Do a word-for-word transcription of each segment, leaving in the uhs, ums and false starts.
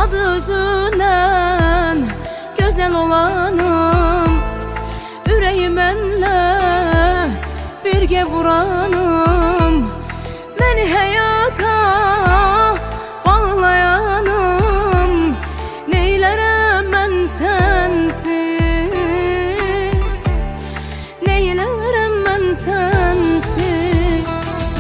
adı özündən gözəl olanım, ürəyi mənlə birgə vuranım, məni həyata bağlayanım. Neylərəm mən sənsiz, neylərəm mən sənsiz.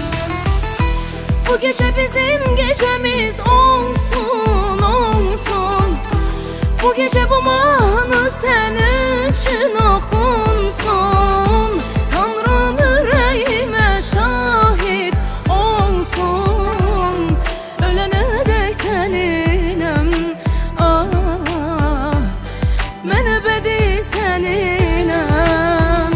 Bu gecə bizim gecəmiz olsun, olsun. Bu gecə bu mahnı sənin üçün oxunsun. Tanrım ürəyimə şahid olsun, ölənə dək səninəm, ah, mən əbədi səninəm.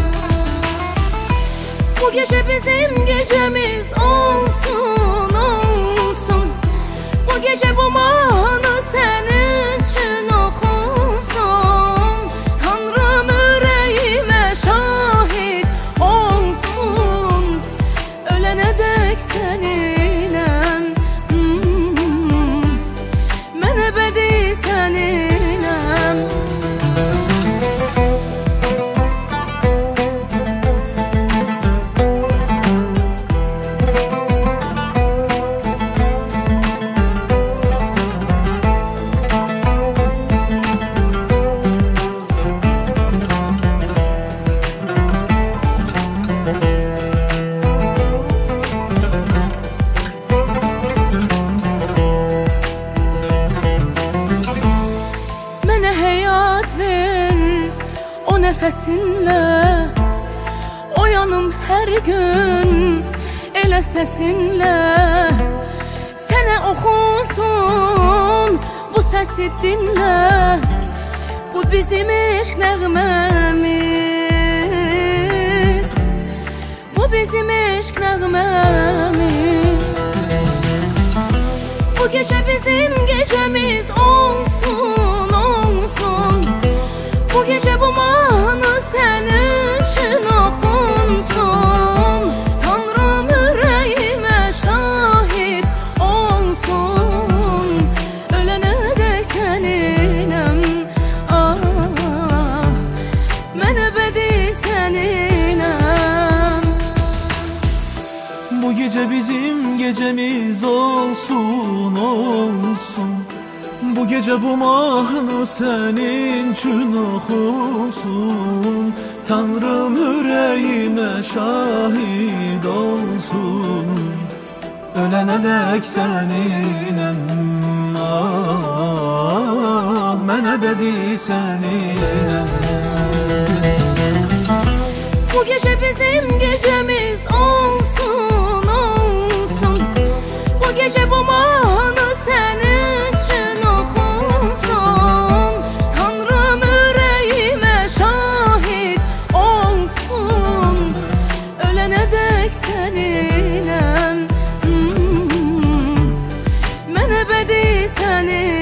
Bu gecə bizim gecəmiz olsun, olsun. Bu gecə bu mahnı sənin üçün oxunsun. Tanrım ürəyimə şahid olsun, ölənə dək səninəm, hmm, mən əbədi səninəm. Mənə həyat ver o nəfəsinlə, oyanım hər gün elə səsinlə. Sənə oxunsun bu səsi dinlə, bu bizim eşq nəğməmiz, bu bizim eşq nəğməmiz. Bu gecə bizim gecəmiz olsun, olsun. Bu gecə bu mahnı sənin üçün oxunsun. Tanrım ürəyimə şahid olsun, ölənə dək səninəm, ah, mən əbədi səninəm. Bu gece bizim gecemiz olsun, olsun. Bu gece bu mahnı senin için okunsun. Tanrım yüreğime şahit olsun, ölene dek seninem, ah, ben ebedi seninem. Bu gece bizim gecemiz olsun, olsun. Bu gece bu mahnı senin için okunsun. Tanrım yüreğime şahit olsun, ölene dek seninem, hmm, ben ebedi senin.